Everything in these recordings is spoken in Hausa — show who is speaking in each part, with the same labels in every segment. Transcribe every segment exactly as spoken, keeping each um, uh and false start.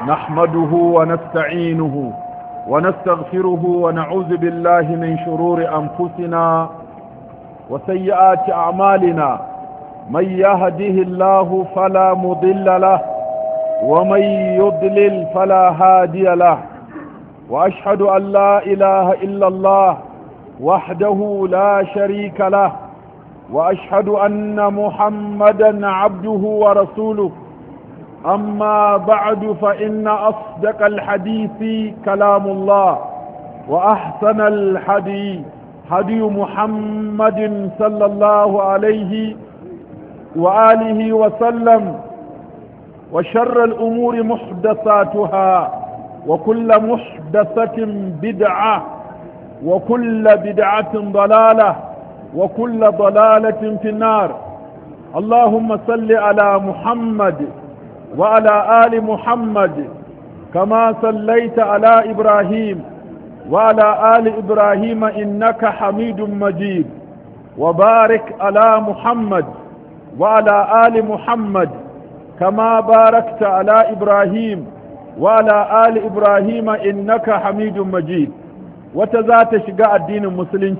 Speaker 1: نحمده ونستعينه ونستغفره ونعوذ بالله من شرور أنفسنا وسيئات أعمالنا من يهده الله فلا مضل له ومن يضلل فلا هادي له وأشهد أن لا إله إلا الله وحده لا شريك له وأشهد أن محمدا عبده ورسوله أما بعد فإن أصدق الحديث كلام الله وأحسن الحديث هدي محمد صلى الله عليه وآله وسلم وشر الأمور محدثاتها وكل محدثة بدعة وكل بدعة ضلالة وكل ضلالة في النار. اللهم صل على محمد وعلى آل محمد كما صليت على إبراهيم وعلى آل إبراهيم إنك حميد مجيد وبارك على محمد وعلى آل محمد كما باركت على إبراهيم وعلى آل إبراهيم إنك حميد مجيد. وتزات شقاء الدين المسلمين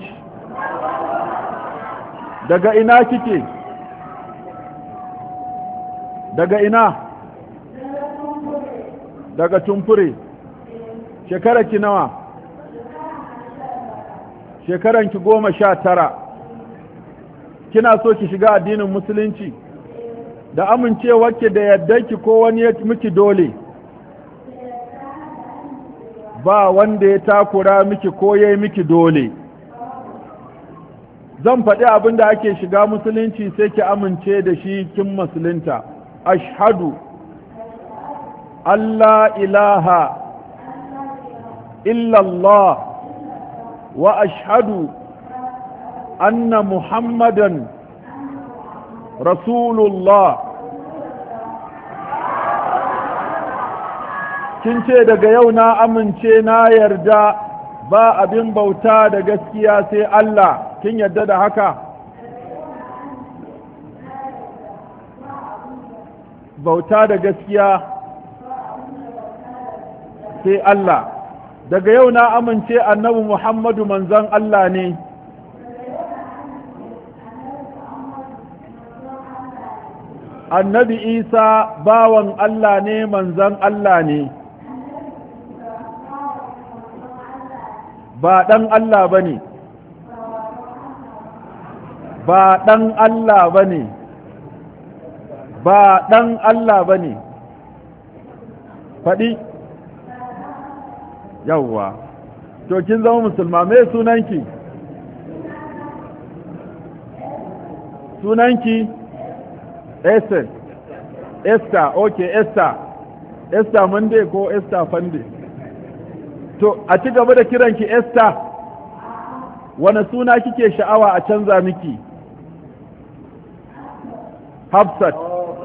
Speaker 1: daga ina kike daga ina daga tumfure shekara ki nawa shekaran ki goma sha tara kina so ki shiga addinin musulunci da amincewarki da yaddarki ko wani ya miki dole ba wanda ya takura miki ko ya yi miki dole zan faɗi abin da ake shiga musulunci sai ki amince da shi kin musulunta. Ashhadu Allah ilaha illallah wa ashhadu anna muhammadan rasulullah. Kin ce daga yau na amince na yarda ba abin bauta da gaskiya sai Allah. Kin yarda da haka? Bauta da gaskiya sai Allah. Daga yau na amince annabi Muhammadu manzon Allah ne. Annabi Isa bawan Allah ne manzon Allah ne. Ba ɗan Allah ba ne. Ba ɗan Allah ba ne. Ba ɗan Allah ba ne. Faɗi. Yawwa. To kin zama musulma, me sunanki? Sunanki? Esther. Esther, okay, Esther. Esther Monday ko Esther Fande? To, a ci gaba da kiranki Esther, wane suna kike sha'awa a canza miki? Hafsat.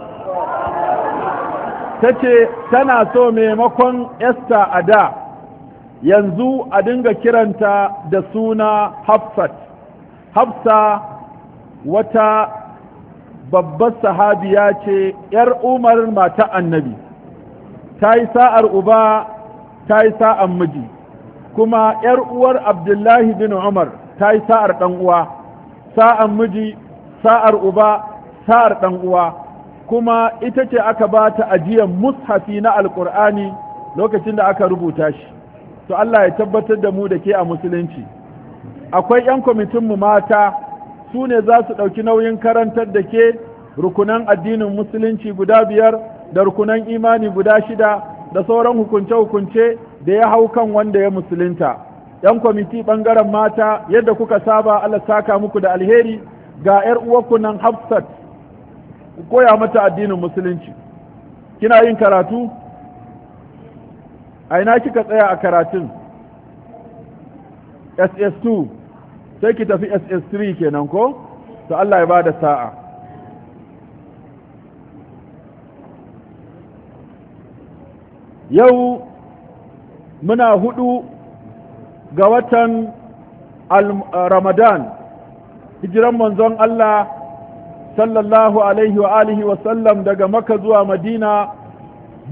Speaker 1: Ta ce tana so maimakon Esther a da, yanzu a dinga kiranta da suna Hafsat. Hafsa wata babbar sahabiya ce, ‘yar Umar mata annabi, ta yi sa'ar uba ta yi sa'an miji, kuma ‘yar uwar Abdullahi bin Umar ta yi sa'ar ɗan uwa, sa'an miji, sa'ar uba, sa'ar ɗan uwa, kuma ita ce aka ba ta ajiyar mushafi na Alƙur'ani lokacin da aka rubuta shi. To Allah ya tabbatar da mu da ke a musulunci. Akwai ‘yan kwamitinmu mata, su ne za su ɗauki nauyin karantar da ke rukunan addinin musulunci guda biyar da rukunan imani guda shida da sauran hukunce-hukunce da ya hau kan wanda ya musulunta. ‘Yan kwamiti ɓangaren mata yadda kuka saba Allah saka muku da alheri ga ‘yar uwarku nan Hafsat, ku koya mata addinin musulunci. Kina yin karatu? A ina kika tsaya a karatun? S S two, sai ki tafi S S three kenan ko? To Allah ya ba da sa'a. Yau muna hudu ga watan Ramadan, hijiran manzon Allah sallallahu alaihi wa alihi wa sallam daga Makka zuwa Madina